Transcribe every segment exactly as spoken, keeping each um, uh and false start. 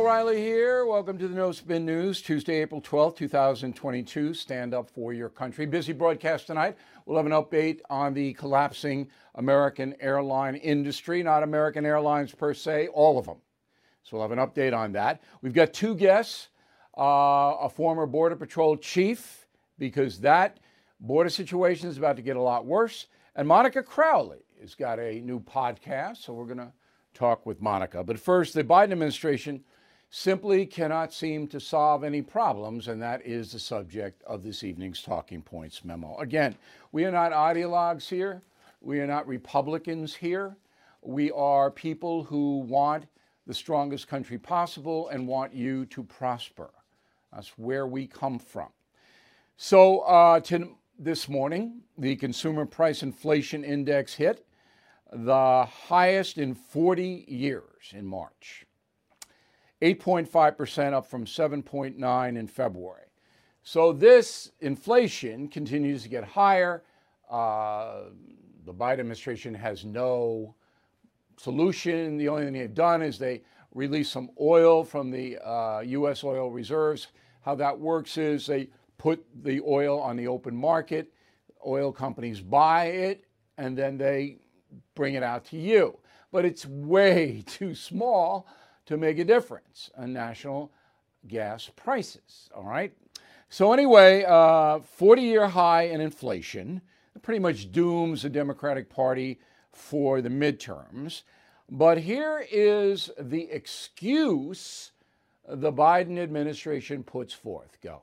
O'Reilly here. Welcome to the No Spin News, Tuesday, April twelfth, two thousand twenty-two. Stand up for your country. Busy broadcast tonight. We'll have an update on the collapsing American airline industry, not American Airlines per se, all of them. So we'll have an update on that. We've got two guests, uh, a former Border Patrol chief, because that border situation is about to get a lot worse, and Monica Crowley has got a new podcast, so we're going to talk with Monica. But first, the Biden administration simply cannot seem to solve any problems, and that is the subject of this evening's Talking Points memo. Again, we are not ideologues here. We are not Republicans here. We are people who want the strongest country possible and want you to prosper. That's where we come from. So uh, to, this morning, the Consumer Price Inflation Index hit the highest in forty years in March. eight point five percent up from seven point nine in February. So this inflation continues to get higher. Uh, the Biden administration has no solution. The only thing they've done is they release some oil from the uh, U S oil reserves. How that works is they put the oil on the open market. Oil companies buy it, and then they bring it out to you. But it's way too small to make a difference on national gas prices, all right? So anyway, uh, forty-year high in inflation. It pretty much dooms the Democratic Party for the midterms. But here is the excuse the Biden administration puts forth. Go.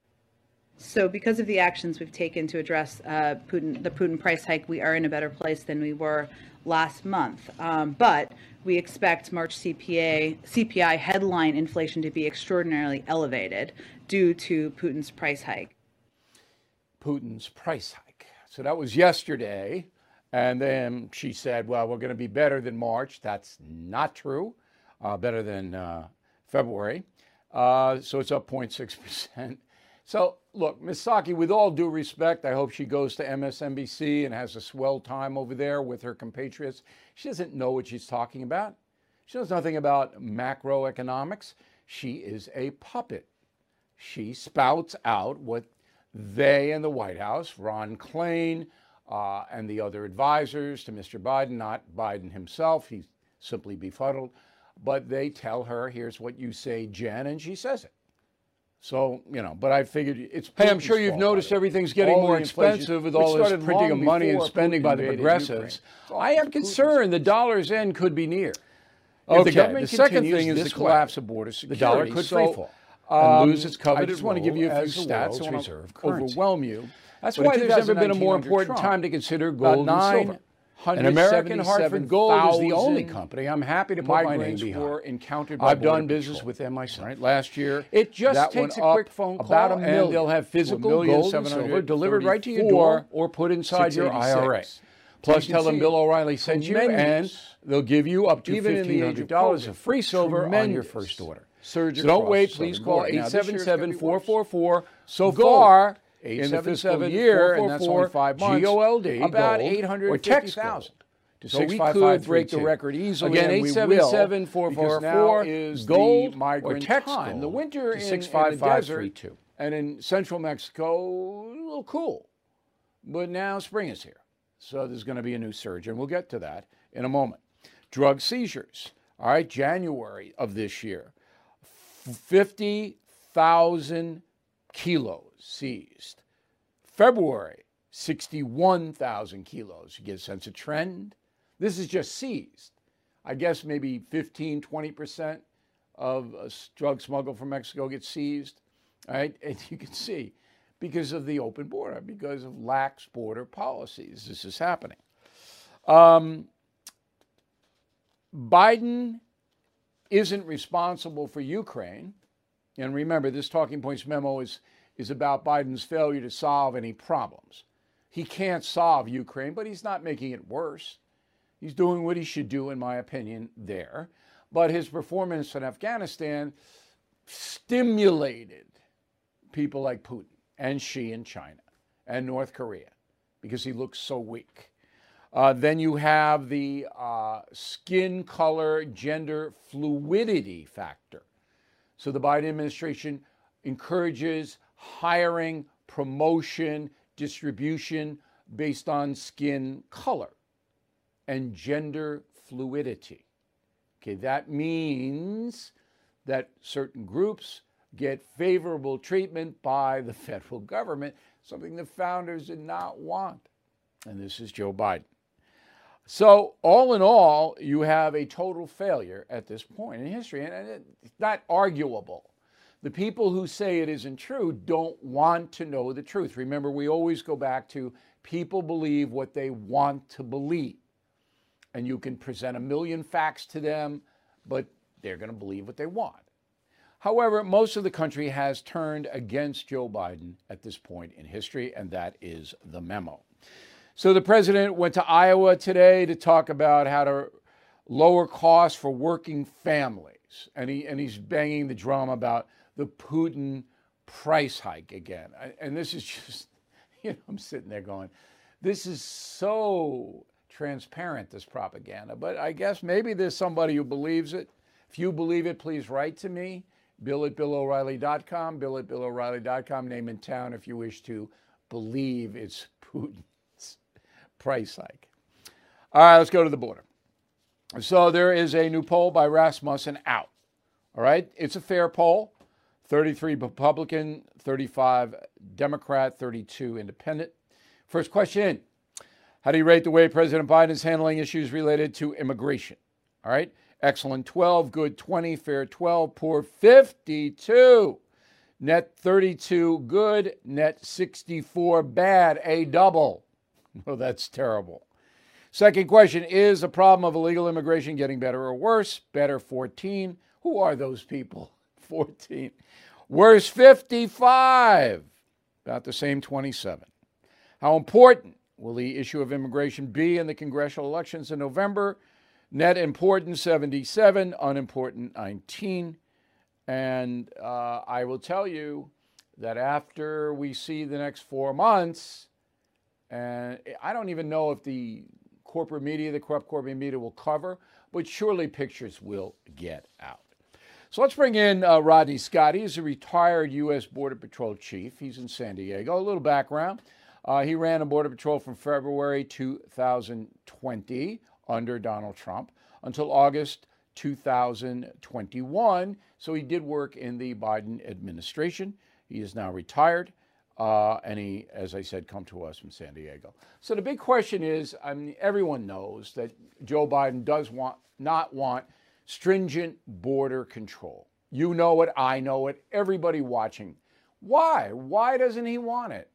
So because of the actions we've taken to address uh, Putin, the Putin price hike, we are in a better place than we were last month. Um, but we expect March C P A, C P I headline inflation to be extraordinarily elevated due to Putin's price hike. Putin's price hike. So that was yesterday. And then she said, well, we're going to be better than March. That's not true. Uh, better than uh, February. Uh, so it's up zero point six percent. So, look, Miz Psaki, with all due respect, I hope she goes to M S N B C and has a swell time over there with her compatriots. She doesn't know what she's talking about. She knows nothing about macroeconomics. She is a puppet. She spouts out what they in the White House, Ron Klain, uh, and the other advisors to Mister Biden, not Biden himself, he's simply befuddled, but they tell her, here's what you say, Jen, and she says it. So, you know, but I figured it's... Hey, I'm sure you've noticed everything's getting more expensive with all this printing of money and spending by the progressives. I am concerned the dollar's end could be near. Okay, the second thing is the collapse of border security. The dollar could free fall and lose its coveted role. I just want to give you a few stats. I want to overwhelm you. That's why there's never been a more important time to consider gold and silver. And American Hartford Gold is the only company I'm happy to put my name behind. I've done business with them myself. Right, last year, it just takes a quick phone call, about a million, and they'll have physical gold and silver delivered right to your door or put inside your I R A. Plus, tell them Bill O'Reilly sent you, and they'll give you up to fifteen hundred dollars of free silver on your first order. So don't wait. Please call eight seven seven, four four four. So far, in the fiscal year, and that's only five months, G O L D, about eight hundred fifty thousand. So we could break the record easily. Again, eight seven seven, four four four is gold or text time. The winter in, in the desert and in central Mexico, a little cool. But now spring is here. So there's going to be a new surge, and we'll get to that in a moment. Drug seizures. All right, January of this year, fifty thousand kilos seized. February, sixty-one thousand kilos. You get a sense of trend? This is just seized. I guess maybe fifteen, twenty percent of a drug smuggled from Mexico gets seized. All right, and you can see, because of the open border, because of lax border policies, this is happening. Um, Biden isn't responsible for Ukraine. And remember, this Talking Points memo is, is about Biden's failure to solve any problems. He can't solve Ukraine, but he's not making it worse. He's doing what he should do, in my opinion, there. But his performance in Afghanistan stimulated people like Putin and Xi in China and North Korea because he looks so weak. Uh, then you have the uh, skin color, gender fluidity factor. So the Biden administration encourages hiring, promotion, distribution based on skin color and gender fluidity. Okay, that means that certain groups get favorable treatment by the federal government, something the founders did not want. And this is Joe Biden. So all in all, you have a total failure at this point in history, and it's not arguable. The people who say it isn't true don't want to know the truth. Remember, we always go back to people believe what they want to believe. And you can present a million facts to them, but they're going to believe what they want. However, most of the country has turned against Joe Biden at this point in history, and that is the memo. So the president went to Iowa today to talk about how to lower costs for working families. And he and he's banging the drum about the Putin price hike again. And this is just, you know, I'm sitting there going, this is so transparent, this propaganda. But I guess maybe there's somebody who believes it. If you believe it, please write to me, bill at bill o'reilly dot com, bill at bill o'reilly dot com, name and town if you wish to believe it's Putin's price hike. All right, let's go to the border. So there is a new poll by Rasmussen out. All right, it's a fair poll. thirty-three Republican, thirty-five Democrat, thirty-two Independent. First question, how do you rate the way President Biden is handling issues related to immigration? All right, excellent twelve, good twenty, fair twelve, poor fifty-two, net thirty-two, good, net sixty-four, bad, a double. Well, that's terrible. Second question, is the problem of illegal immigration getting better or worse? Better, fourteen. Who are those people? fourteen. Worse, fifty-five. About the same, twenty-seven. How important will the issue of immigration be in the congressional elections in November? Net important, seventy-seven. Unimportant, nineteen. And uh, I will tell you that after we see the next four months, and I don't even know if the corporate media, the corrupt corporate media will cover, but surely pictures will get out. So let's bring in uh, Rodney Scott. He's a retired U S Border Patrol chief. He's in San Diego. A little background. Uh, he ran a Border Patrol from February two thousand twenty under Donald Trump until August two thousand twenty-one. So he did work in the Biden administration. He is now retired. Uh, and he, as I said, come to us from San Diego. So the big question is, I mean, everyone knows that Joe Biden does want not want stringent border control. You know it, I know it, everybody watching. Why? Why doesn't he want it?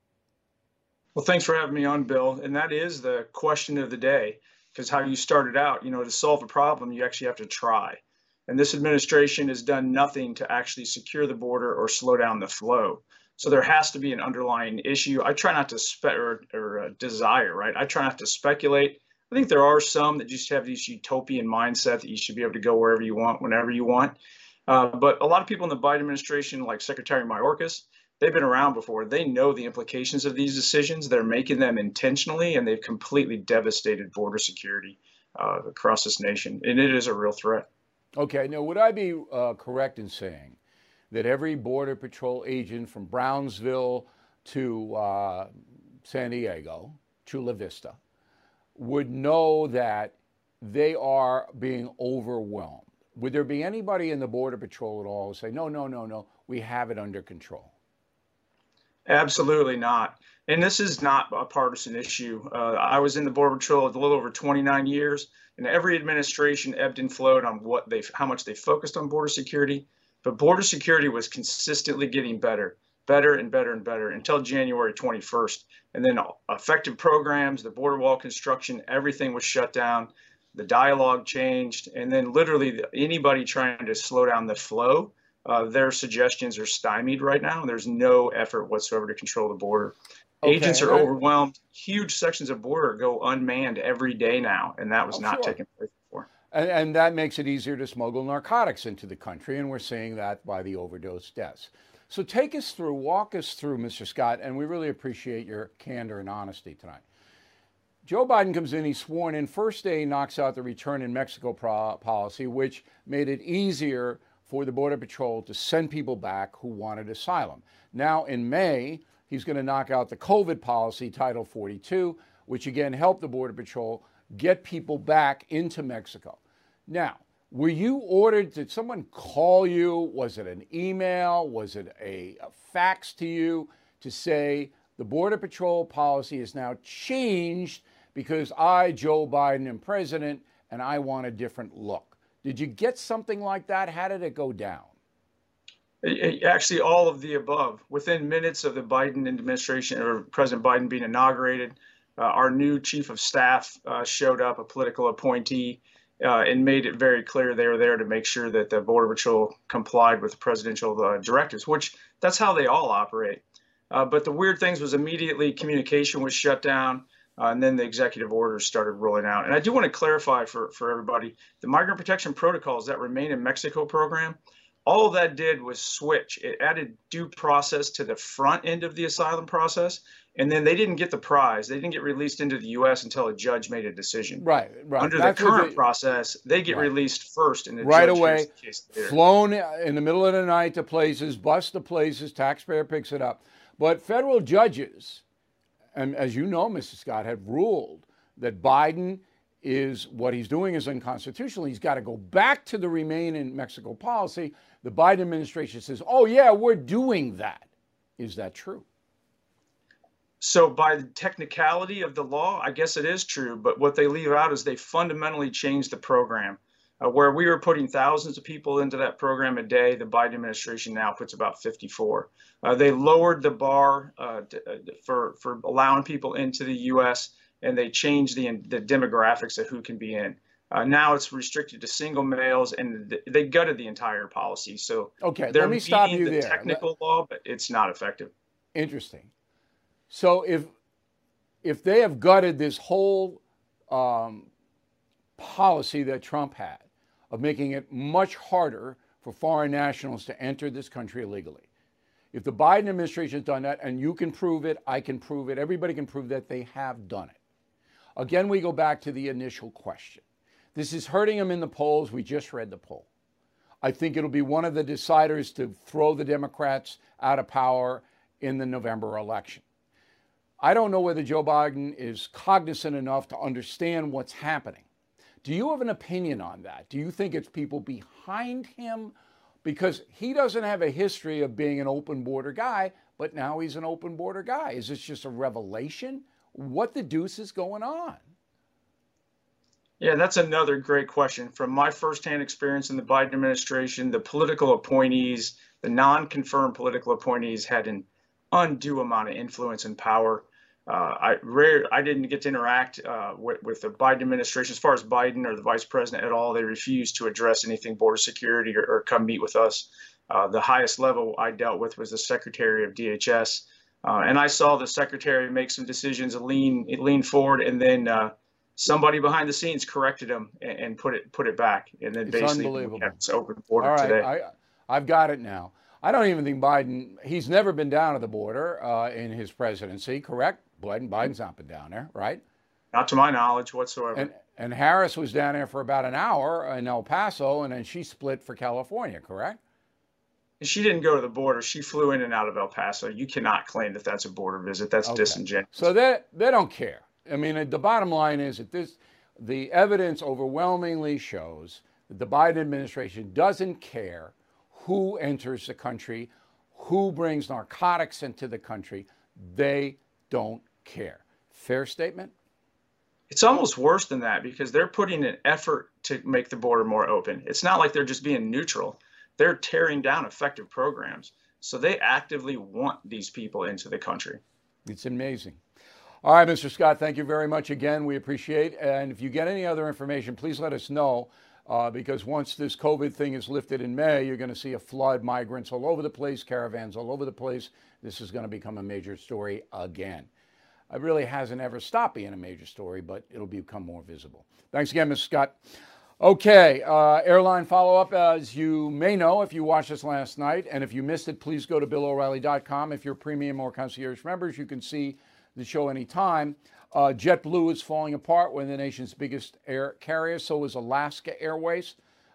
Well, thanks for having me on, Bill. And that is the question of the day, because how you started out, you know, to solve a problem, you actually have to try. And this administration has done nothing to actually secure the border or slow down the flow. So there has to be an underlying issue. I try not to spe- or, or uh, desire, right? I try not to speculate. I think there are some that just have this utopian mindset that you should be able to go wherever you want, whenever you want. Uh, but a lot of people in the Biden administration, like Secretary Mayorkas, they've been around before. They know the implications of these decisions. They're making them intentionally, and they've completely devastated border security uh, across this nation. And it is a real threat. Okay. Now, would I be uh, correct in saying that every Border Patrol agent from Brownsville to uh, San Diego, Chula Vista, would know that they are being overwhelmed? Would there be anybody in the Border Patrol at all who say, no, no, no, no, we have it under control? Absolutely not. And this is not a partisan issue. Uh, I was in the Border Patrol a little over twenty-nine years, and every administration ebbed and flowed on what they, how much they focused on border security. But border security was consistently getting better, better and better and better until January twenty-first. And then effective programs, the border wall construction, everything was shut down. The dialogue changed. And then literally anybody trying to slow down the flow, uh, their suggestions are stymied right now. There's no effort whatsoever to control the border. Okay. Agents are overwhelmed. Huge sections of border go unmanned every day now. And that was oh, not sure. taking place before. And, and that makes it easier to smuggle narcotics into the country, and we're seeing that by the overdose deaths. So take us through, walk us through, Mister Scott, and we really appreciate your candor and honesty tonight. Joe Biden comes in, he's sworn in. First day, he knocks out the return in Mexico pro- policy, which made it easier for the Border Patrol to send people back who wanted asylum. Now, in May, he's going to knock out the COVID policy, Title forty-two, which again helped the Border Patrol get people back into Mexico. Now, were you ordered, did someone call you? Was it an email? Was it a, a fax to you to say the Border Patrol policy is now changed because I, Joe Biden, am president and I want a different look? Did you get something like that? How did it go down? Actually, all of the above. Within minutes of the Biden administration or President Biden being inaugurated, uh, our new chief of staff uh, showed up, a political appointee, uh, and made it very clear they were there to make sure that the Border Patrol complied with presidential uh, directives, which that's how they all operate. Uh, but the weird things was immediately communication was shut down, uh, and then the executive orders started rolling out. And I do want to clarify for, for everybody, the migrant protection protocols that remain in Mexico program, all of that did was switch. It added due process to the front end of the asylum process, and then they didn't get the prize. They didn't get released into the U S until a judge made a decision. Right, right. Under That's the current they, process, they get right. released first, and the right judge away, hears the case later. Flown in the middle of the night to places, bus to places, taxpayer picks it up. But federal judges, and as you know, Mister Scott, have ruled that Biden is, what he's doing is unconstitutional. He's got to go back to the Remain in Mexico policy. The Biden administration says, oh, yeah, we're doing that. Is that true? So by the technicality of the law, I guess it is true. But what they leave out is they fundamentally changed the program. Uh, where we were putting thousands of people into that program a day, the Biden administration now puts about fifty-four. Uh, they lowered the bar uh, to, uh, for, for allowing people into the U S, and they changed the, the demographics of who can be in. Uh, now it's restricted to single males, and th- they gutted the entire policy. So okay, they're let me stop you the there. technical let... law, but it's not effective. Interesting. So if if they have gutted this whole um, policy that Trump had of making it much harder for foreign nationals to enter this country illegally, if the Biden administration has done that, and you can prove it, I can prove it, everybody can prove that they have done it. Again, we go back to the initial question. This is hurting them in the polls. We just read the poll. I think it'll be one of the deciders to throw the Democrats out of power in the November election. I don't know whether Joe Biden is cognizant enough to understand what's happening. Do you have an opinion on that? Do you think it's people behind him? Because he doesn't have a history of being an open border guy, but now he's an open border guy. Is this just a revelation? What the deuce is going on? Yeah, that's another great question. From my firsthand experience in the Biden administration, the political appointees, the non-confirmed political appointees had an undue amount of influence and power. Uh, I rare, I didn't get to interact uh, with, with the Biden administration as far as Biden or the vice president at all. They refused to address anything border security or, or come meet with us. Uh, the highest level I dealt with was the secretary of D H S. Uh, and I saw the secretary make some decisions, lean lean forward, and then uh, somebody behind the scenes corrected him and, and put it put it back. And then it's basically unbelievable. It's open border all right, today. I, I've got it now. I don't even think Biden, he's never been down to the border uh, in his presidency, correct? Biden, Biden's not been down there, right? Not to my knowledge whatsoever. And, and Harris was down there for about an hour in El Paso, and then she split for California, correct? She didn't go to the border. She flew in and out of El Paso. You cannot claim that that's a border visit. That's okay. Disingenuous. So they, they don't care. I mean, the bottom line is that this, the evidence overwhelmingly shows that the Biden administration doesn't care who enters the country, who brings narcotics into the country. They don't care. Fair statement? It's almost worse than that because they're putting an effort to make the border more open. It's not like they're just being neutral. They're tearing down effective programs. So they actively want these people into the country. It's amazing. All right, Mister Scott, thank you very much again. We appreciate it. And if you get any other information, please let us know. Uh, because once this COVID thing is lifted in May, you're going to see a flood, migrants all over the place, caravans all over the place. This is going to become a major story again. It really hasn't ever stopped being a major story, but it'll become more visible. Thanks again, Mister Scott. Okay, uh, airline follow-up, as you may know if you watched us last night, and if you missed it, please go to Bill O'Reilly dot com. If you're premium or concierge members, you can see the show anytime. Uh, JetBlue is falling apart. We're the nation's biggest air carrier. So is Alaska Airways.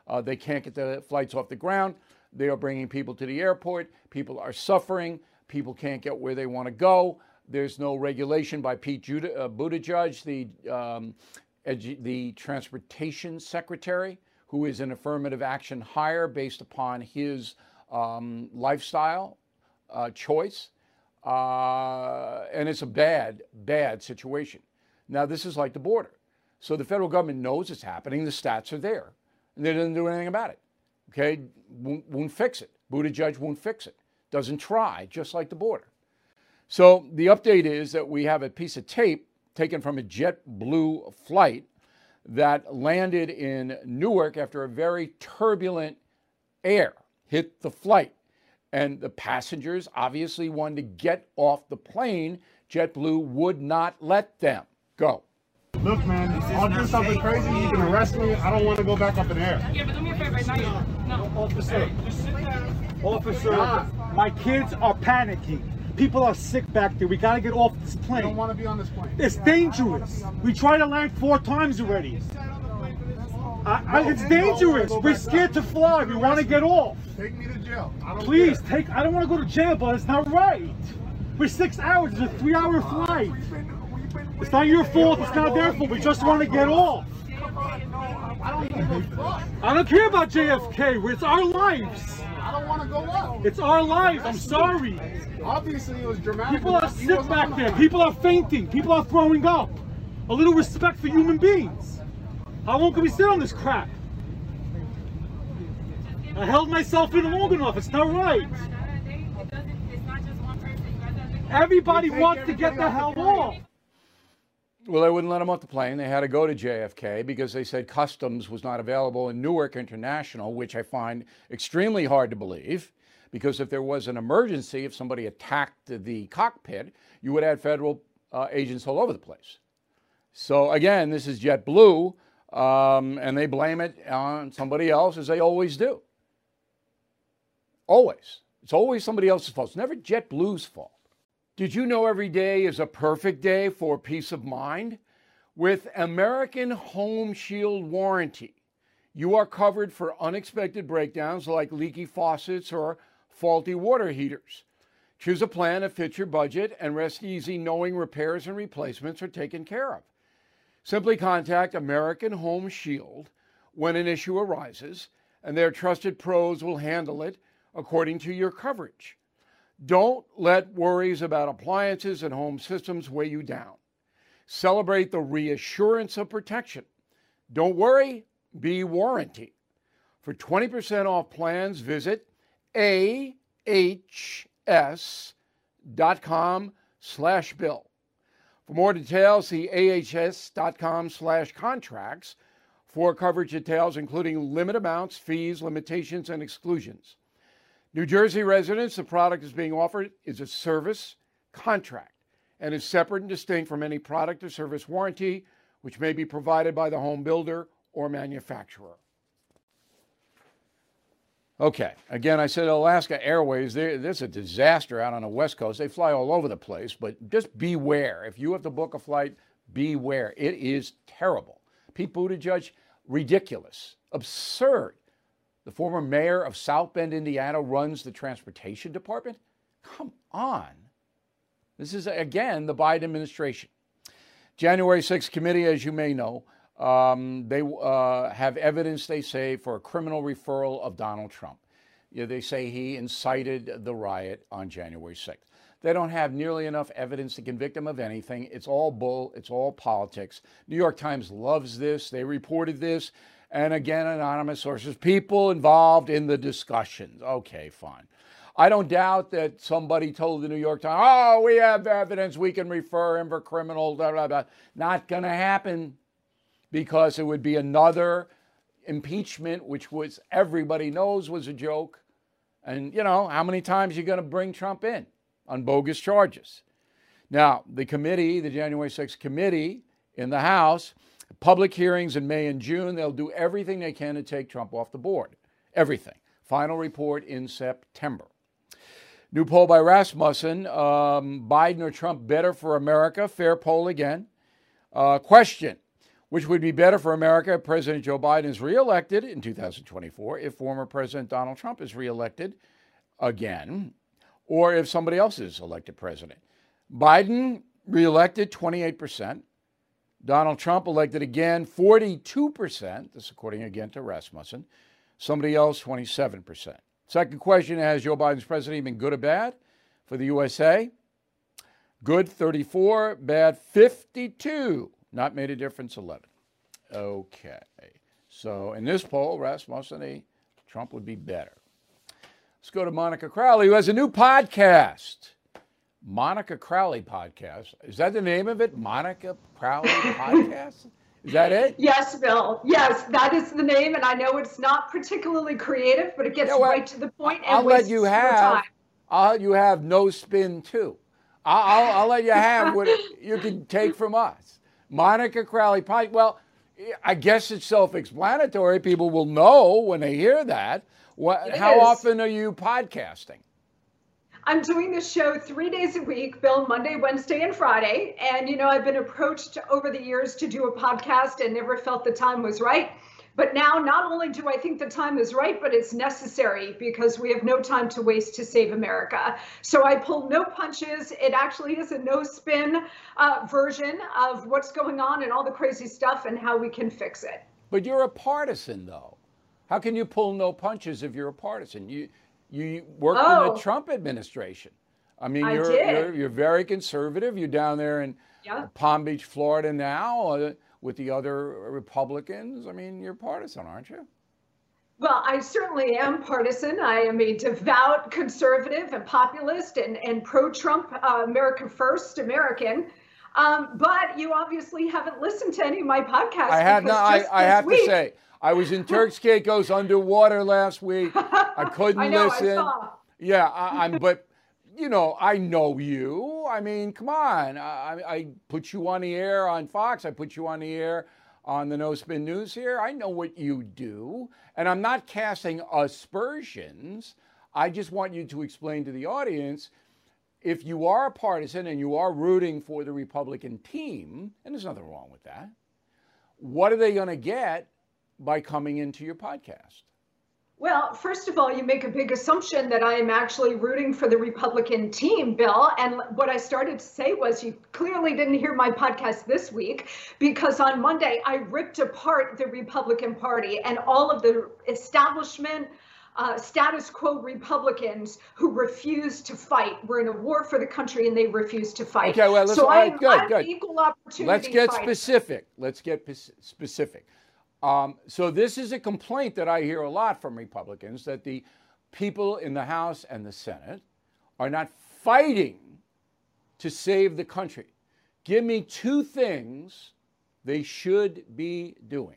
Uh, they can't get the flights off the ground. They are bringing people to the airport. People are suffering. People can't get where they want to go. There's no regulation by Pete Judah, uh, Buttigieg, the, um, edu- the transportation secretary, who is an affirmative action hire based upon his um, lifestyle uh, choice. Uh, and it's a bad, bad situation. Now, this is like the border. So the federal government knows it's happening. The stats are there. And they didn't do anything about it. Okay? Won't, won't fix it. Buttigieg won't fix it. Doesn't try, just like the border. So the update is that we have a piece of tape taken from a JetBlue flight that landed in Newark after a very turbulent air hit the flight. And the passengers obviously wanted to get off the plane. JetBlue would not let them go. Look, man, I'll do something crazy. You can arrest me. I don't want to go back up in the air. Yeah, but do me a favor, no, no. Officer, Just sit down. officer, Nah. my kids are panicking. People are sick back there. We gotta get off this I plane. don't want to be on this plane. It's dangerous. We tried to land four times already. I, I, it's dangerous. We're scared to fly. We want to get off. Take me to jail. I don't Please care. take. I don't want to go to jail, but it's not right. We're six hours. It's a three-hour flight. It's not your fault. It's not their fault. We just want to get off. I don't give a fuck. I don't care about J F K. It's our lives. I don't want to go up. It's our lives. I'm sorry. Obviously, it was dramatic. People are enough. He sick wasn't back on the there. plane. People are fainting. People are throwing up. A little respect for human beings. How long can we sit on this crap? I held myself in long enough. It's not right. Everybody Take wants to get the everybody hell off the plane. off. Well, they wouldn't let them off the plane. They had to go to J F K because they said customs was not available in Newark International, which I find extremely hard to believe. Because if there was an emergency, if somebody attacked the cockpit, you would have federal uh, agents all over the place. So again, this is JetBlue, um, and they blame it on somebody else, as they always do. Always. It's always somebody else's fault. It's never JetBlue's fault. Did you know every day is a perfect day for peace of mind? With American Home Shield Warranty, you are covered for unexpected breakdowns like leaky faucets or faulty water heaters. Choose a plan that fits your budget and rest easy knowing repairs and replacements are taken care of. Simply contact American Home Shield when an issue arises, and their trusted pros will handle it according to your coverage. Don't let worries about appliances and home systems weigh you down. Celebrate the reassurance of protection. Don't worry, be warranty. For twenty percent off plans, visit A H S dot com slash bill. For more details, see A H S dot com slash contracts for coverage details, including limit amounts, fees, limitations, and exclusions. New Jersey residents, the product is being offered is a service contract and is separate and distinct from any product or service warranty, which may be provided by the home builder or manufacturer. Okay, again, I said Alaska Airways, there's a disaster out on the West Coast. They fly all over the place, but just beware. If you have to book a flight, beware. It is terrible. Pete Buttigieg, ridiculous, absurd. The former mayor of South Bend, Indiana, runs the transportation department? Come on. This is, again, the Biden administration. January sixth committee, as you may know, um, they uh, have evidence, they say, for a criminal referral of Donald Trump. You know, they say he incited the riot on January sixth. They don't have nearly enough evidence to convict him of anything. It's all bull. It's all politics. New York Times loves this. They reported this. And again, anonymous sources, people involved in the discussions. Okay, fine. I don't doubt that somebody told the New York Times, oh, we have evidence, we can refer him for criminal, blah, blah, blah. Not going to happen, because it would be another impeachment, which was, everybody knows was a joke. And, you know, how many times are you going to bring Trump in on bogus charges? Now, the committee, the January sixth committee in the House, public hearings in May and June. They'll do everything they can to take Trump off the board. Everything. Final report in September. New poll by Rasmussen. Um, Biden or Trump better for America? Fair poll again. Uh, question. which would be better for America if President Joe Biden is reelected in two thousand twenty-four, if former President Donald Trump is reelected again, or if somebody else is elected president. Biden reelected twenty-eight percent. Donald Trump elected again forty-two percent. This according again to Rasmussen. Somebody else twenty-seven percent. Second question, has Joe Biden's presidency been good or bad for the U S A? Good thirty-four, bad fifty-two. Not made a difference eleven. Okay. So in this poll, Rasmussen, Trump would be better. Let's go to Monica Crowley, who has a new podcast. Monica Crowley Podcast. Is that the name of it? Monica Crowley Podcast? Is that it? Yes, Bill. Yes, that is the name, and I know it's not particularly creative, but it gets Yeah, well, right to the point and I'll let wastes you your have. time. I'll let you have no spin too. I'll, I'll, I'll let you have what you can take from us. Monica Crowley Podcast. Well, I guess it's self-explanatory. People will know when they hear that. What, It how is. often are you podcasting? I'm doing this show three days a week, Bill, Monday, Wednesday, and Friday. And, you know, I've been approached over the years to do a podcast and never felt the time was right. But now, not only do I think the time is right, but it's necessary because we have no time to waste to save America. So I pull no punches. It actually is a no spin uh, version of what's going on and all the crazy stuff and how we can fix it. But you're a partisan, though. How can you pull no punches if you're a partisan? You you worked in Oh. the Trump administration. I mean, I you're, did. you're you're very conservative. You're down there in Yeah. Palm Beach, Florida now uh, with the other Republicans. I mean, you're partisan, aren't you? Well, I certainly am partisan. I am a devout conservative and populist and, and pro-Trump, uh, America First American. Um, but you obviously haven't listened to any of my podcasts. I have because not. I, just I this have week- to say, I was in Turks Caicos underwater last week. I couldn't I know, I listen. saw. Yeah, I, I'm. But you know, I know you. I mean, come on. I, I put you on the air on Fox. I put you on the air on the No Spin News here. I know what you do, and I'm not casting aspersions. I just want you to explain to the audience, if you are a partisan and you are rooting for the Republican team, and there's nothing wrong with that, what are they going to get by coming into your podcast? Well, first of all, you make a big assumption that I am actually rooting for the Republican team, Bill. And what I started to say was you clearly didn't hear my podcast this week because on Monday I ripped apart the Republican Party and all of the establishment, uh, status quo Republicans who refuse to fight. We're in a war for the country and they refuse to fight. Okay, well, let's, so all right, I'm, good, I'm good. an equal opportunity Let's get fighter. specific. Let's get pis- specific. Um, so this is a complaint that I hear a lot from Republicans, that the people in the House and the Senate are not fighting to save the country. Give me two things they should be doing.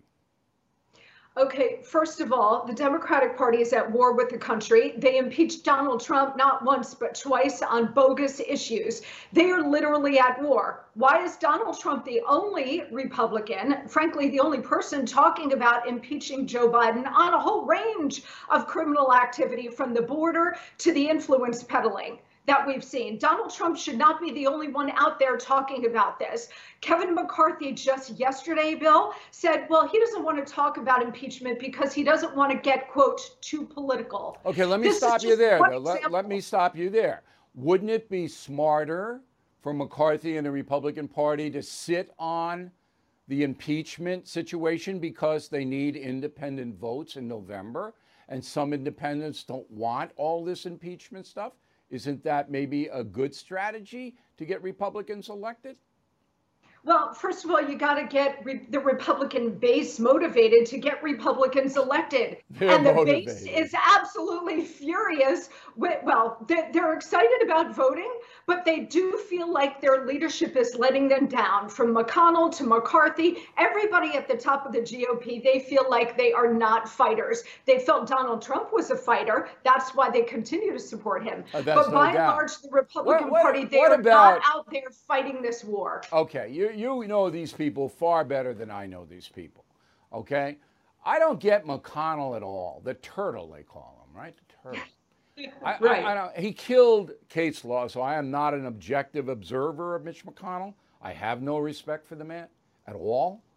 Okay, first of all, the Democratic Party is at war with the country. They impeached Donald Trump not once, but twice on bogus issues. They are literally at war. Why is Donald Trump the only Republican, frankly, the only person talking about impeaching Joe Biden on a whole range of criminal activity from the border to the influence peddling that we've seen? Donald Trump should not be the only one out there talking about this. Kevin McCarthy just yesterday, Bill, said, well, he doesn't want to talk about impeachment because he doesn't want to get, quote, too political. Okay, let me This is stop you just there. one though. Let, example. let me stop you there. Wouldn't it be smarter for McCarthy and the Republican Party to sit on the impeachment situation because they need independent votes in November, and some independents don't want all this impeachment stuff? Isn't that maybe a good strategy to get Republicans elected? Well, first of all, you got to get re- the Republican base motivated to get Republicans elected. They're and the motivated. base is absolutely furious. With, well, they're, they're excited about voting, but they do feel like their leadership is letting them down. From McConnell to McCarthy, everybody at the top of the G O P, they feel like they are not fighters. They felt Donald Trump was a fighter. That's why they continue to support him. Oh, that's but no by and doubt. large, the Republican What- what- Party, they what are about- not out there fighting this war. Okay, you, you know these people far better than I know these people, okay? I don't get McConnell at all, the turtle they call him, right? The turtle. I, Right. I, I don't, he killed Kate's Law, so I am not an objective observer of Mitch McConnell. I have no respect for the man at all.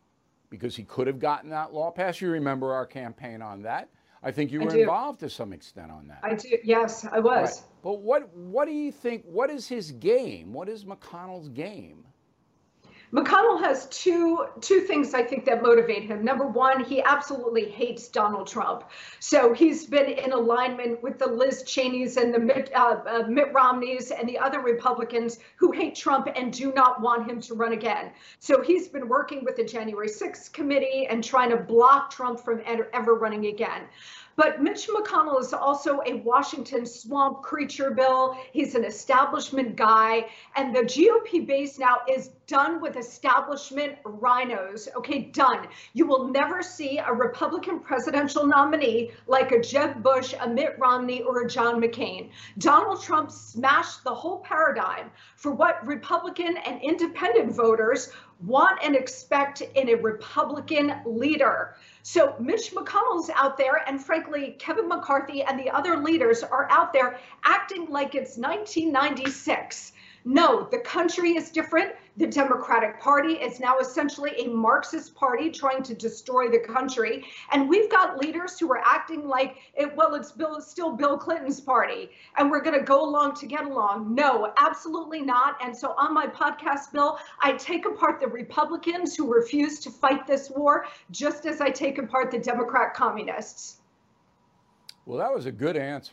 because he could have gotten that law passed. You remember our campaign on that. I think you I were do. involved to some extent on that. I do. Yes, I was. Right. But what what do you think? What is his game? What is McConnell's game? McConnell has two two things I think that motivate him. Number one, he absolutely hates Donald Trump. So he's been in alignment with the Liz Cheneys and the Mitt, uh, uh, Mitt Romneys and the other Republicans who hate Trump and do not want him to run again. So he's been working with the January sixth committee and trying to block Trump from ever running again. But Mitch McConnell is also a Washington swamp creature, Bill. He's an establishment guy. And the G O P base now is done with establishment rhinos. Okay, done. You will never see a Republican presidential nominee like a Jeb Bush, a Mitt Romney, or a John McCain. Donald Trump smashed the whole paradigm for what Republican and independent voters want and expect in a Republican leader. So Mitch McConnell's out there, and frankly, Kevin McCarthy and the other leaders are out there acting like it's nineteen ninety-six. No, the country is different. The Democratic Party is now essentially a Marxist party trying to destroy the country. And we've got leaders who are acting like, it, well, it's, Bill, it's still Bill Clinton's party, and we're going to go along to get along. No, absolutely not. And so on my podcast, Bill, I take apart the Republicans who refuse to fight this war, just as I take apart the Democrat communists. Well, that was a good answer.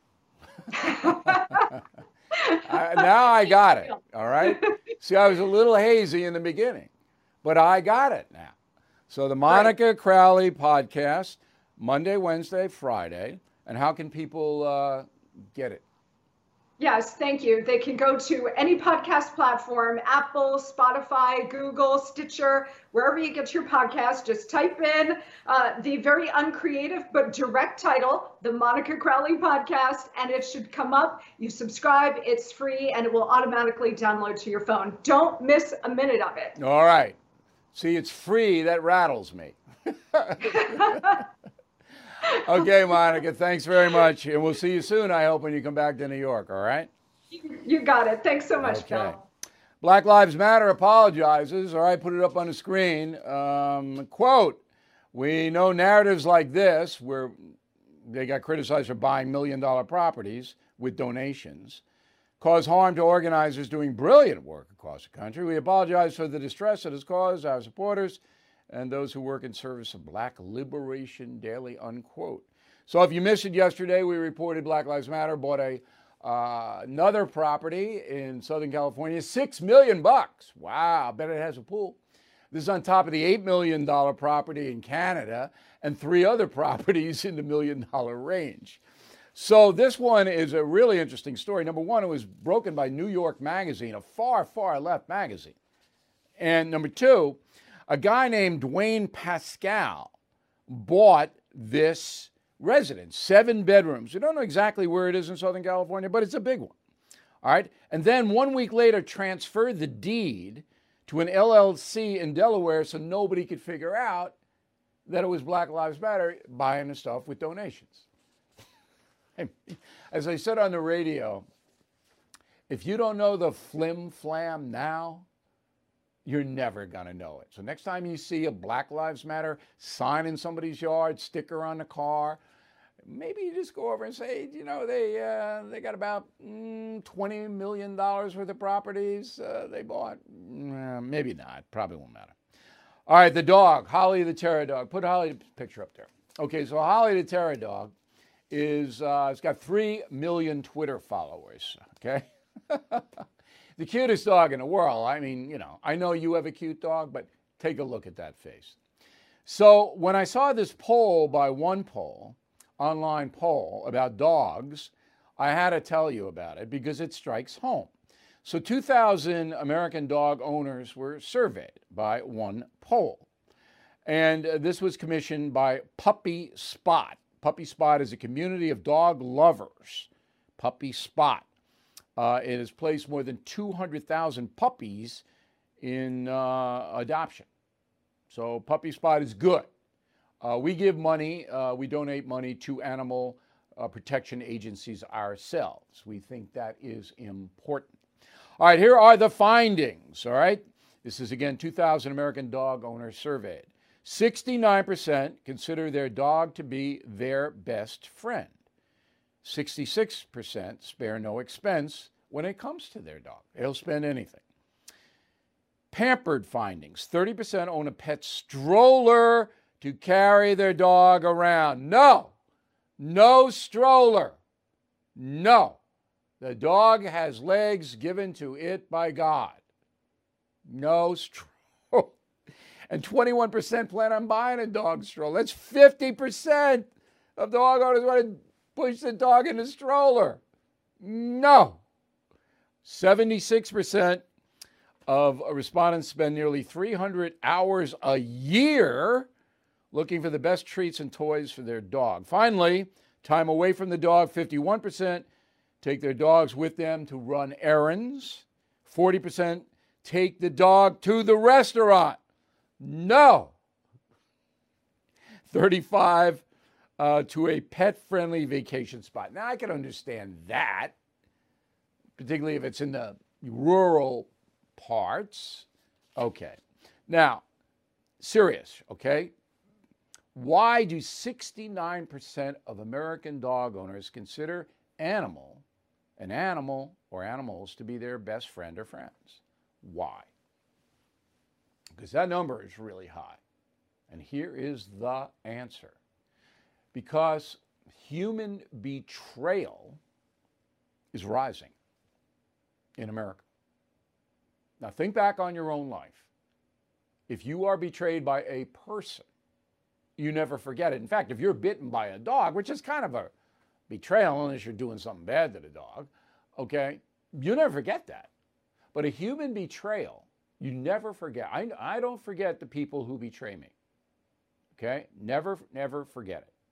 I, now I got it. All right. See, I was a little hazy in the beginning, but I got it now. So the Monica right. Crowley podcast, Monday, Wednesday, Friday. And how can people uh, get it? Yes, thank you. They can go to any podcast platform, Apple, Spotify, Google, Stitcher, wherever you get your podcast. Just type in uh, the very uncreative but direct title, the Monica Crowley Podcast, and it should come up. You subscribe, it's free, and it will automatically download to your phone. Don't miss a minute of it. All right. See, it's free. That rattles me. Okay, Monica, thanks very much. And we'll see you soon, I hope, when you come back to New York, all right? You, you got it. Thanks so much, okay. Bill. Black Lives Matter apologizes. All right, put it up on the screen. Um, quote, we know narratives like this, where they got criticized for buying million-dollar properties with donations, cause harm to organizers doing brilliant work across the country. We apologize for the distress it has caused our supporters and those who work in service of Black Liberation Daily, unquote. So if you missed it yesterday, we reported Black Lives Matter bought a uh, another property in Southern California, six million bucks. Wow, I bet it has a pool. This is on top of the eight million dollar property in Canada and three other properties in the million dollar range. So this one is a really interesting story. Number one, it was broken by New York Magazine, a far, far left magazine. And number two, a guy named Dwayne Pascal bought this residence, seven bedrooms. We don't know exactly where it is in Southern California, but it's a big one. All right. And then one week later, transferred the deed to an L L C in Delaware so nobody could figure out that it was Black Lives Matter buying the stuff with donations. As I said on the radio, if you don't know the flim flam now, you're never going to know it. So next time you see a Black Lives Matter sign in somebody's yard, sticker on the car, maybe you just go over and say, you know, they uh, they got about mm, twenty million dollars worth of properties uh, they bought. Uh, maybe not. Probably won't matter. All right, the dog, Holly the Terror Dog. Put Holly's picture up there. Okay, so Holly the Terror Dog is, uh, it's got three million Twitter followers, okay? The cutest dog in the world. I mean, you know, I know you have a cute dog, but take a look at that face. So when I saw this poll by OnePoll, online poll about dogs, I had to tell you about it because it strikes home. So two thousand American dog owners were surveyed by OnePoll. And uh, this was commissioned by Puppy Spot. Puppy Spot is a community of dog lovers. Puppy Spot. Uh, it has placed more than two hundred thousand puppies in uh, adoption. So Puppy Spot is good. Uh, we give money, uh, we donate money to animal uh, protection agencies ourselves. We think that is important. All right, here are the findings, all right? This is, again, two thousand American dog owners surveyed. sixty-nine percent consider their dog to be their best friend. sixty-six percent spare no expense when it comes to their dog. They'll spend anything. Pampered findings. thirty percent own a pet stroller to carry their dog around. No, no stroller. No. The dog has legs given to it by God. No stroller. And twenty-one percent plan on buying a dog stroller. That's fifty percent of dog owners want to push the dog in a stroller. No. seventy-six percent of respondents spend nearly three hundred hours a year looking for the best treats and toys for their dog. Finally, time away from the dog. fifty-one percent take their dogs with them to run errands. forty percent take the dog to the restaurant. No. thirty-five uh, to a pet-friendly vacation spot. Now, I can understand that, particularly if it's in the rural parts. Okay. Now, serious, okay? Why do sixty-nine percent of American dog owners consider animal, an animal or animals to be their best friend or friends? Why? Because that number is really high. And here is the answer. Because human betrayal is rising in America. Now, think back on your own life. If you are betrayed by a person, you never forget it. In fact, if you're bitten by a dog, which is kind of a betrayal unless you're doing something bad to the dog, okay, you never forget that. But a human betrayal, you never forget. I, I don't forget the people who betray me. Okay? Never, never forget it.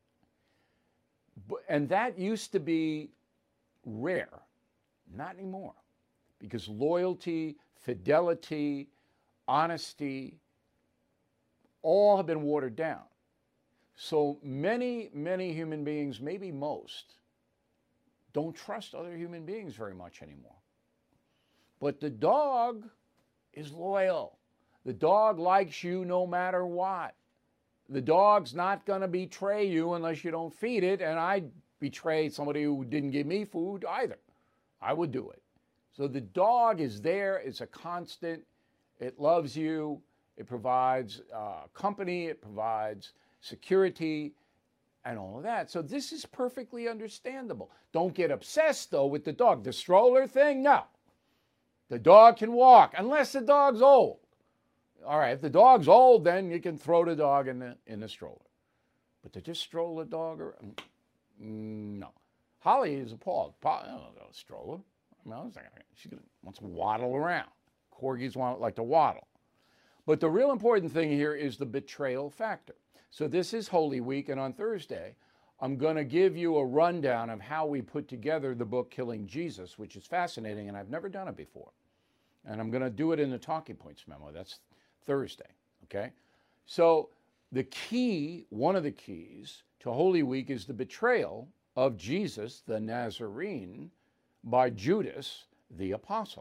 But, and that used to be rare. Not anymore. Because loyalty, fidelity, honesty, all have been watered down. So many, many human beings, maybe most, don't trust other human beings very much anymore. But the dog is loyal. The dog likes you no matter what. The dog's not going to betray you unless you don't feed it, and I'd betray somebody who didn't give me food either. I would do it. So the dog is there. It's a constant. It loves you. It provides uh, company. It provides security and all of that. So this is perfectly understandable. Don't get obsessed, though, with the dog. The stroller thing, no. The dog can walk, unless the dog's old. All right, if the dog's old, then you can throw the dog in the, in the stroller. But to just stroll the dog around, no. Holly is appalled. I don't know, a stroller. I mean, I was like, she wants to waddle around. Corgis want like to waddle. But the real important thing here is the betrayal factor. So this is Holy Week, and on Thursday, I'm going to give you a rundown of how we put together the book Killing Jesus, which is fascinating, and I've never done it before. And I'm going to do it in the Talking Points memo. That's Thursday, okay? So the key, one of the keys to Holy Week is the betrayal of Jesus, the Nazarene, by Judas, the apostle.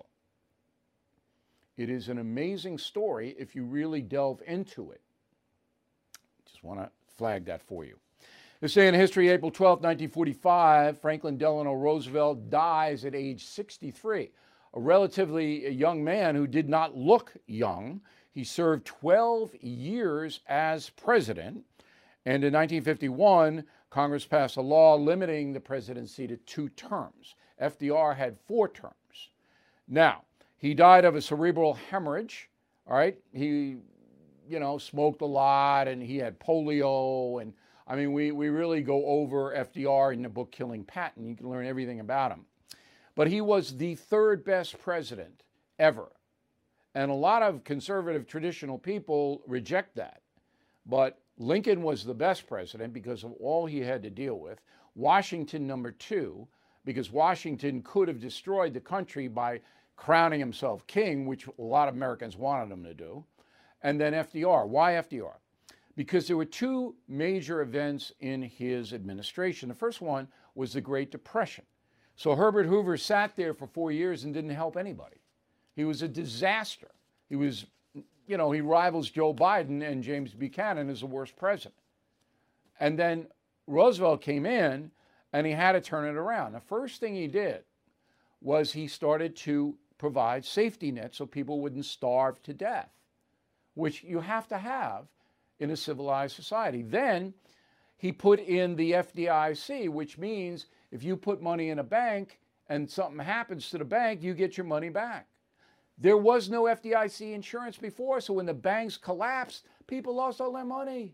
It is an amazing story if you really delve into it. Just want to flag that for you. This day in history, April twelfth, nineteen forty-five, Franklin Delano Roosevelt dies at age sixty-three. A relatively young man who did not look young. He served twelve years as president. And in nineteen fifty-one, Congress passed a law limiting the presidency to two terms. F D R had four terms. Now, he died of a cerebral hemorrhage, all right? He, you know, smoked a lot, and he had polio, and I mean, we, we really go over F D R in the book Killing Patton. You can learn everything about him. But he was the third best president ever. And a lot of conservative traditional people reject that. But Lincoln was the best president because of all he had to deal with. Washington, number two, because Washington could have destroyed the country by crowning himself king, which a lot of Americans wanted him to do. And then F D R. Why F D R? Because there were two major events in his administration. The first one was the Great Depression. So Herbert Hoover sat there for four years and didn't help anybody. He was a disaster. He was you know, he rivals Joe Biden, and James Buchanan is the worst president. And then Roosevelt came in, and he had to turn it around. The first thing he did was he started to provide safety nets so people wouldn't starve to death, which you have to have in a civilized society. Then he put in the F D I C, which means if you put money in a bank and something happens to the bank, you get your money back. There was no F D I C insurance before, so when the banks collapsed, people lost all their money.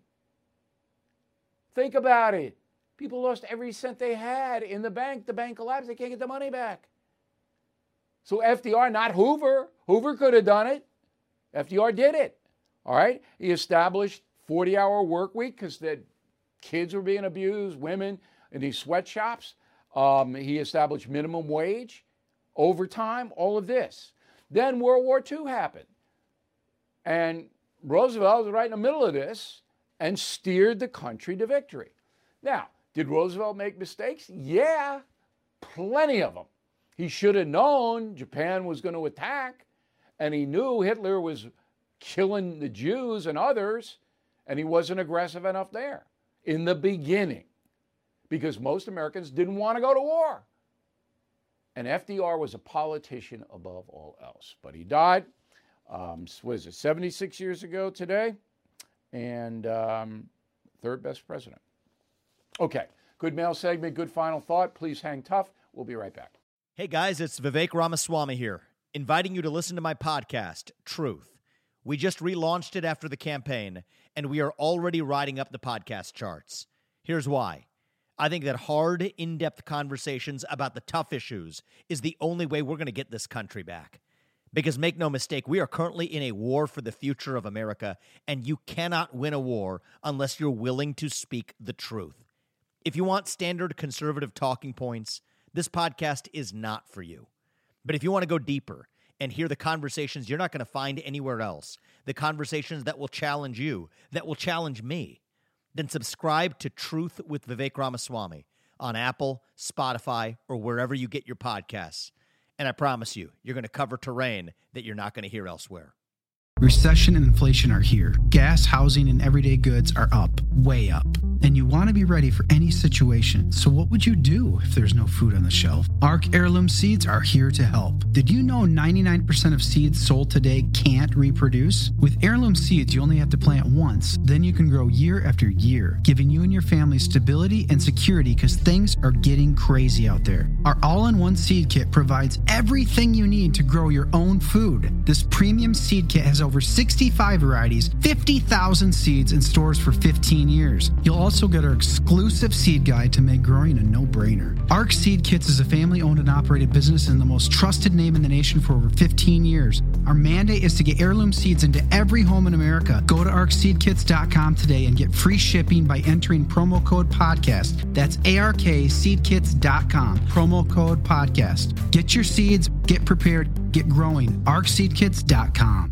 Think about it. People lost every cent they had in the bank. The bank collapsed. They can't get the money back. So F D R, not Hoover. Hoover could have done it. F D R did it. All right? He established forty-hour work week because the kids were being abused, women in these sweatshops. Um, he established minimum wage, overtime, all of this. Then World War Two happened. And Roosevelt was right in the middle of this and steered the country to victory. Now, did Roosevelt make mistakes? Yeah, plenty of them. He should have known Japan was going to attack, and he knew Hitler was killing the Jews and others, and he wasn't aggressive enough there in the beginning because most Americans didn't want to go to war. And F D R was a politician above all else. But he died, um, was it seventy-six years ago today? And um, third best president. Okay, good mail segment, good final thought. Please hang tough. We'll be right back. Hey guys, it's Vivek Ramaswamy here, inviting you to listen to my podcast, Truth. We just relaunched it after the campaign, and we are already riding up the podcast charts. Here's why. I think that hard, in-depth conversations about the tough issues is the only way we're going to get this country back. Because make no mistake, we are currently in a war for the future of America, and you cannot win a war unless you're willing to speak the truth. If you want standard conservative talking points, this podcast is not for you. But if you want to go deeper and hear the conversations you're not going to find anywhere else, the conversations that will challenge you, that will challenge me, then subscribe to Truth with Vivek Ramaswamy on Apple, Spotify, or wherever you get your podcasts. And I promise you, you're going to cover terrain that you're not going to hear elsewhere. Recession and inflation are here. Gas, housing, and everyday goods are up, way up. And you want to be ready for any situation. So what would you do if there's no food on the shelf? Ark Heirloom Seeds are here to help. Did you know ninety-nine percent of seeds sold today can't reproduce? With Heirloom Seeds, you only have to plant once. Then you can grow year after year, giving you and your family stability and security because things are getting crazy out there. Our all-in-one seed kit provides everything you need to grow your own food. This premium seed kit has over sixty-five varieties, fifty thousand seeds, and stores for fifteen years. You'll also get our exclusive seed guide to make growing a no-brainer. Ark Seed Kits is a family-owned and operated business and the most trusted name in the nation for over fifteen years. Our mandate is to get heirloom seeds into every home in America. Go to ark seed kits dot com today and get free shipping by entering promo code podcast. That's A R K seed kits dot com, promo code podcast. Get your seeds, get prepared, get growing. ark seed kits dot com.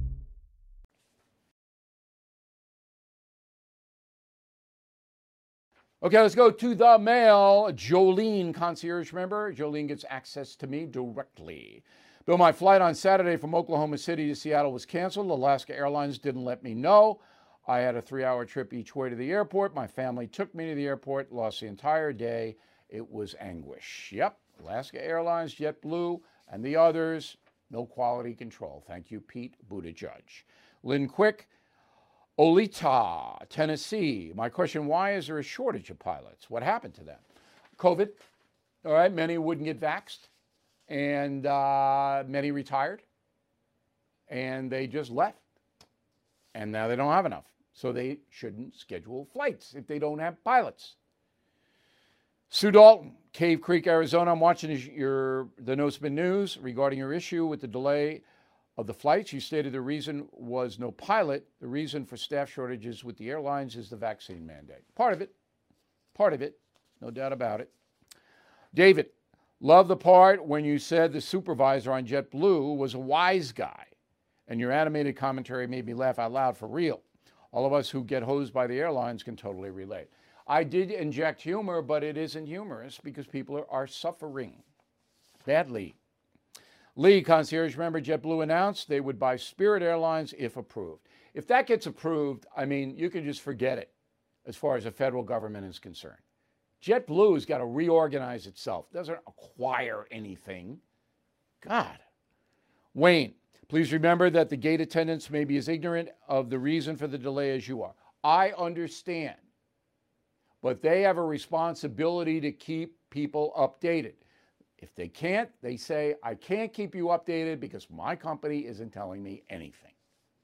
Okay, let's go to the mail. Jolene, concierge member. Jolene gets access to me directly. Bill, my flight on Saturday from Oklahoma City to Seattle was canceled. Alaska Airlines didn't let me know. I had a three-hour trip each way to the airport. My family took me to the airport, lost the entire day. It was anguish. Yep, Alaska Airlines, JetBlue, and the others, no quality control. Thank you, Pete Buttigieg. Lynn Quick, Olita, Tennessee. My question, why is there a shortage of pilots? What happened to them? COVID, all right, many wouldn't get vaxxed, and uh, many retired, and they just left. And now they don't have enough, so they shouldn't schedule flights if they don't have pilots. Sue Dalton, Cave Creek, Arizona. I'm watching your the No Spin News regarding your issue with the delay of the flights. You stated the reason was no pilot. The reason for staff shortages with the airlines is the vaccine mandate. Part of it. Part of it. No doubt about it. David, love the part when you said the supervisor on JetBlue was a wise guy. And your animated commentary made me laugh out loud for real. All of us who get hosed by the airlines can totally relate. I did inject humor, but it isn't humorous because people are, are suffering badly. Lee, concierge member, JetBlue announced they would buy Spirit Airlines if approved. if that gets approved, I mean, you can just forget it as far as the federal government is concerned. JetBlue has got to reorganize itself. It doesn't acquire anything. God. Wayne, please remember that the gate attendants may be as ignorant of the reason for the delay as you are. I understand, but they have a responsibility to keep people updated. If they can't, they say, I can't keep you updated because my company isn't telling me anything.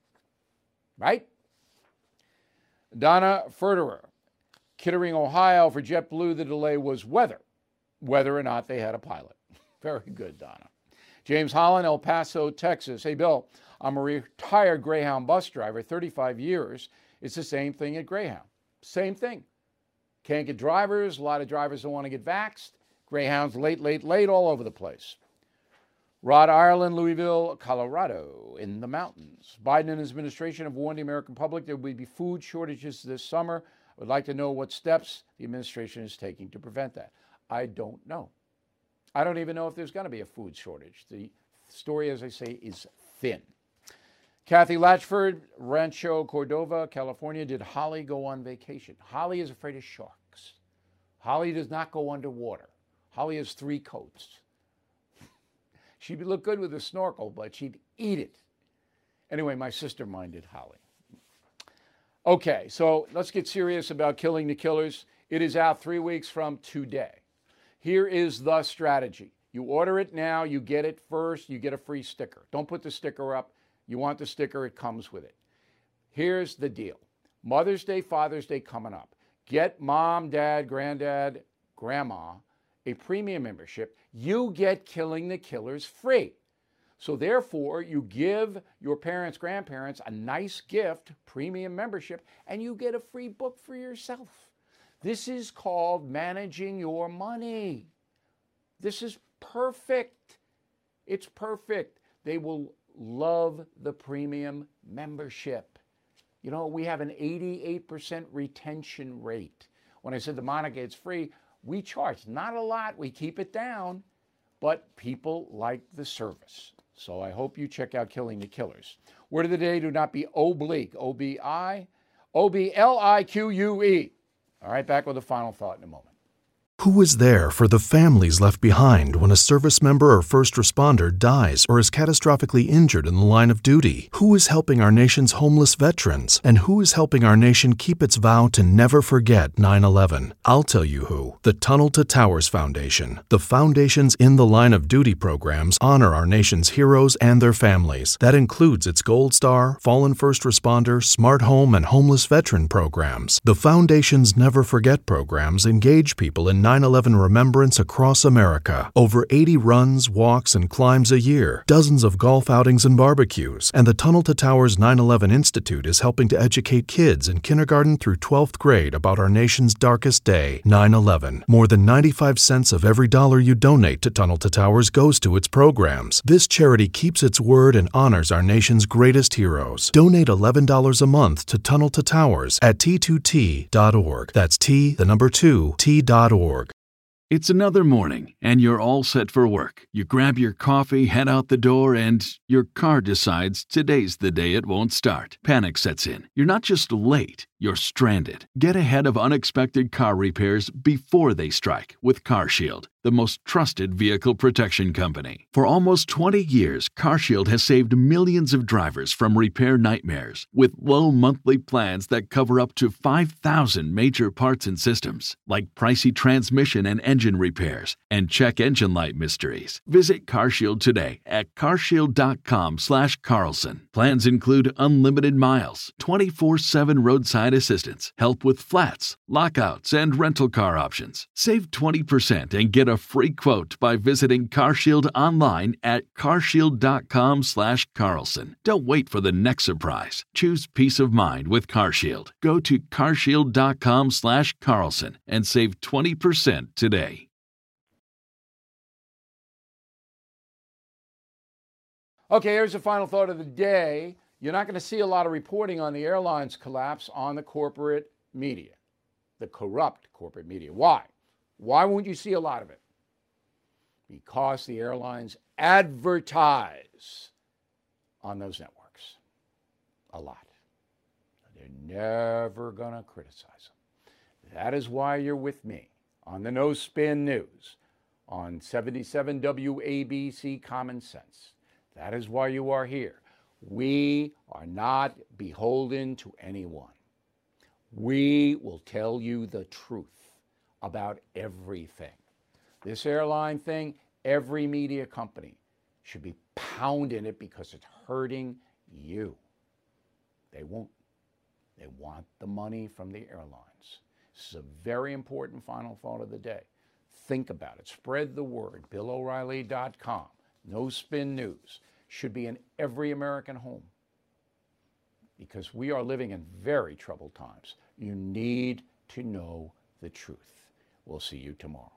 Right? Donna Ferderer, Kittering, Ohio, for JetBlue, the delay was weather, whether or not they had a pilot. Very good, Donna. James Holland, El Paso, Texas. Hey, Bill, I'm a retired Greyhound bus driver, thirty-five years. It's the same thing at Greyhound. Same thing. Can't get drivers. A lot of drivers don't want to get vaxxed. Greyhound's late, late, late all over the place. Rhode Island, Louisville, Colorado, in the mountains. Biden and his administration have warned the American public there will be food shortages this summer. I would like to know what steps the administration is taking to prevent that. I don't know. I don't even know if there's going to be a food shortage. The story, as I say, is thin. Kathy Latchford, Rancho Cordova, California. Did Holly go on vacation? Holly is afraid of sharks. Holly does not go underwater. Holly has three coats. She'd look good with a snorkel, but she'd eat it. Anyway, my sister minded Holly. Okay, so let's get serious about Killing the Killers. It is out three weeks from today. Here is the strategy. You order it now, you get it first, you get a free sticker. Don't put the sticker up. You want the sticker, it comes with it. Here's the deal. Mother's Day, Father's Day coming up. Get mom, dad, granddad, grandma a premium membership. You get Killing the Killers free. So therefore, you give your parents, grandparents a nice gift, premium membership, and you get a free book for yourself. This is called managing your money. This is perfect. It's perfect. They will love the premium membership. You know, we have an eighty-eight percent retention rate. When I said the Monica, it's free, we charge not a lot. We keep it down, but people like the service. So I hope you check out Killing the Killers. Word of the day, do not be oblique. O B I, O B L I Q U E. All right, back with a final thought in a moment. Who is there for the families left behind when a service member or first responder dies or is catastrophically injured in the line of duty? Who is helping our nation's homeless veterans? And who is helping our nation keep its vow to never forget nine eleven? I'll tell you who. The Tunnel to Towers Foundation. The foundation's In the Line of Duty programs honor our nation's heroes and their families. That includes its Gold Star, Fallen First Responder, Smart Home, and Homeless Veteran programs. The foundation's Never Forget programs engage people in nine eleven remembrance across America. Over eighty runs, walks, and climbs a year, dozens of golf outings and barbecues, and the Tunnel to Towers nine eleven Institute is helping to educate kids in kindergarten through twelfth grade about our nation's darkest day, nine eleven. More than ninety-five cents of every dollar you donate to Tunnel to Towers goes to its programs. This charity keeps its word and honors our nation's greatest heroes. Donate eleven dollars a month to Tunnel to Towers at T two T dot org. That's T, the number two, T dot org. It's another morning, and you're all set for work. You grab your coffee, head out the door, and your car decides today's the day it won't start. Panic sets in. You're not just late, you're stranded. Get ahead of unexpected car repairs before they strike with CarShield, the most trusted vehicle protection company. For almost twenty years, CarShield has saved millions of drivers from repair nightmares with low monthly plans that cover up to five thousand major parts and systems, like pricey transmission and engine repairs and check engine light mysteries. Visit CarShield today at carshield.com slash Carlson. Plans include unlimited miles, twenty-four seven roadside assistance, help with flats, lockouts, and rental car options. Save twenty percent and get a free quote by visiting CarShield online at carshield.com slash Carlson. Don't wait for the next surprise. Choose peace of mind with CarShield. Go to carshield.com slash Carlson and save twenty percent today. Okay, here's the final thought of the day. You're not going to see a lot of reporting on the airline's collapse on the corporate media, the corrupt corporate media. Why? Why won't you see a lot of it? Because the airlines advertise on those networks a lot. They're never going to criticize them. That is why you're with me on the No Spin News on seventy-seven W A B C Common Sense. That is why you are here. We are not beholden to anyone. We will tell you the truth about everything. This airline thing, every media company should be pounding it because it's hurting you. They won't. They want the money from the airlines. This is a very important final thought of the day. Think about it. Spread the word. Bill O'Reilly dot com. No Spin News should be in every American home because we are living in very troubled times. You need to know the truth. We'll see you tomorrow.